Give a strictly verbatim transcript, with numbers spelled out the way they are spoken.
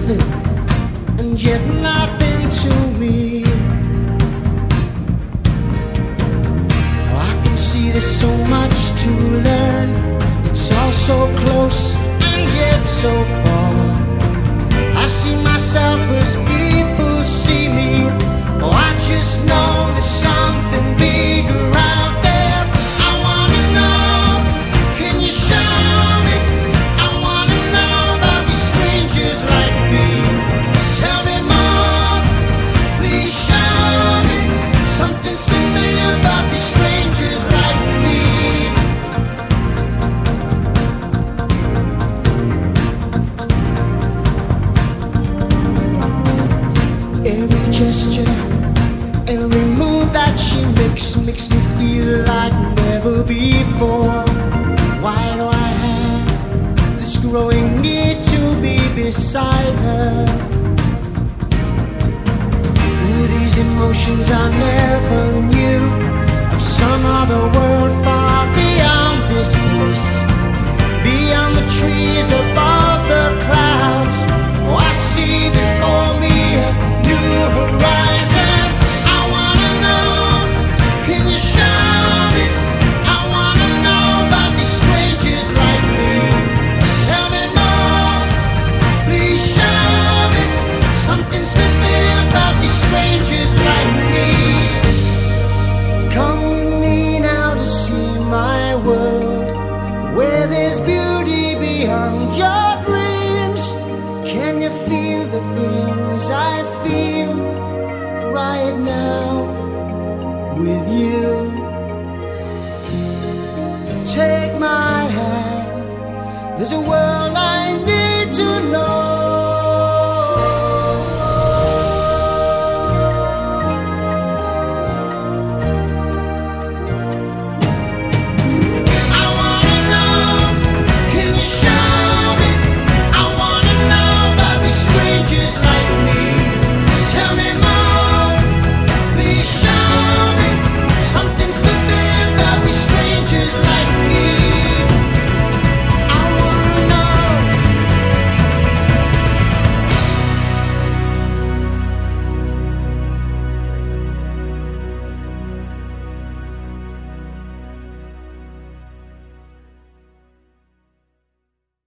nothing, and yet nothing to me. Oh, I can see there's so much to learn. It's all so close and yet so far. I see myself as people see me. Oh, I just know there's something bigger out there. I wanna know, can you show me? I wanna know about these strangers like me. Tell me more, please show me. Something's familiar about these strangers like me. Every gesture, every move that she makes makes me feel like never before. Why do I have this growing need to be beside her? Ooh, these emotions I never knew of some other world far beyond this place, beyond the trees, above the clouds. Oh, I see before me a new horizon. I wanna know, can you show me? I wanna know about these strangers like me. Tell me more, please show me. Something's familiar about these strangers like me. Come with me now to see my world, where there's beauty beyond your dreams. Can you feel the things I feel right now with you? Take my hand, there's a world I need.